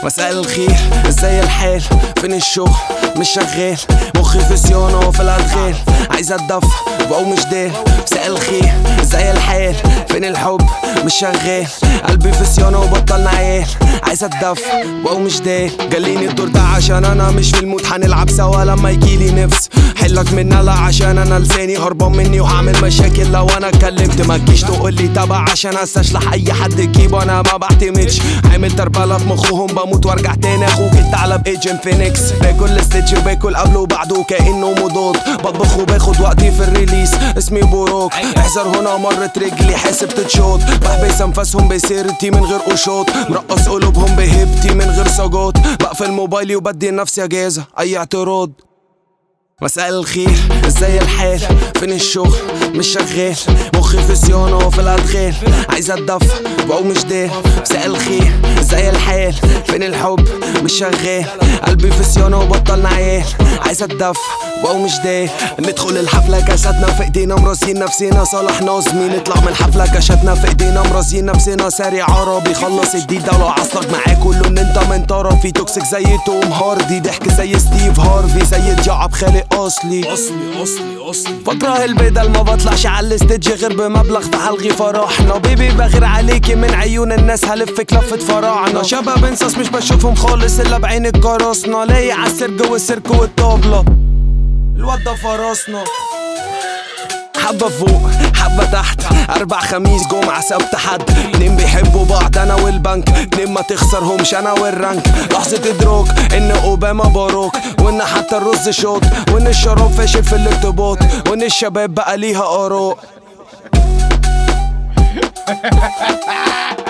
مساء الخير، ازاي الحال؟ فين الشغل؟ مش شغال، مخي في صيانة وفي الأدغال، عايز اتدفى بقوم مش دال. مساء الخير، ازاي الحال؟ فين الحب؟ مش شغال، قلبي في صيانة وبطلنا عيال، عايز اتدفى بقوم مش دال. جاليني الدور ده عشان انا مش في المود، هنلعب سوا لما يجيلي نفس. حلك من لا عشان انا لساني هربان مني وهعمل مشاكل لو انا اتكلمت. ما تجيش تقولي تبع عشان استشلح اي حد تجيبه، انا ما بعتمدش. عامل تربلة في مخهم بموت وارجع تاني. اخوك الثعلب ايجنت فينيكس، باكل ستيتش وباكل قبله وبعده كأنه مضاد. بطبخ وباخد وقتي في الريليس، اسمي بوروك. احذر هنا مرت رجلي حاسب تتشوط. بحبس انفاسهم بسيرتي من غير قشوط، مرقص قلوبهم بهبتي من غير سجاط. بقفل موبايلي وبدي لنفسي اجازة اي اعتراض. مساء الخير، ازاي الحال؟ فين الشغل؟ مش شغال، مخي في صيانة وفي الأدغال، عايز اتدفى بقوم مش دال. مساء الخير، ازاي الحال؟ فين الحب؟ مش شغال، قلبي في صيانة وبطلنا عيال، عايز اتدفى بقوم مش دال. ندخل الحفلة كاساتنا في ايدينا مراسين نفسينا صالح نظمي. نطلع من الحفلة كاشاتنا في ايدينا مراسين نفسنا سارع عربي. خلص الديد ده ولو عصلك معاك كله ان انت من طرفي. توكسيك زي توم هاردي، ضحك زي ستيف هارفي، زي دياب خالق اصلي. بكره البدل ما بطلعش على الستيج غير بمبلغ فهلغي فرحنا. بيبي بغير عليكي من عيون الناس، هلفك لفة فراعنة. شباب انساس مش بشوفهم خالص الا بعين القراصنة. لاقي عالسيرك والسيرك والطبلة الواد ده فراسنا. حبة فوق حبة تحت، أربع خميس جمعة سبت حد. اتنين بيحبوا بعض أنا والبنك، اتنين ما تخسرهمش أنا والرنك. لحظة إدراك إن أوباما باروك، وإن حتى الرز شوط، وإن الشراب فاشل في الارتباط، وإن الشباب بقى ليها آراء.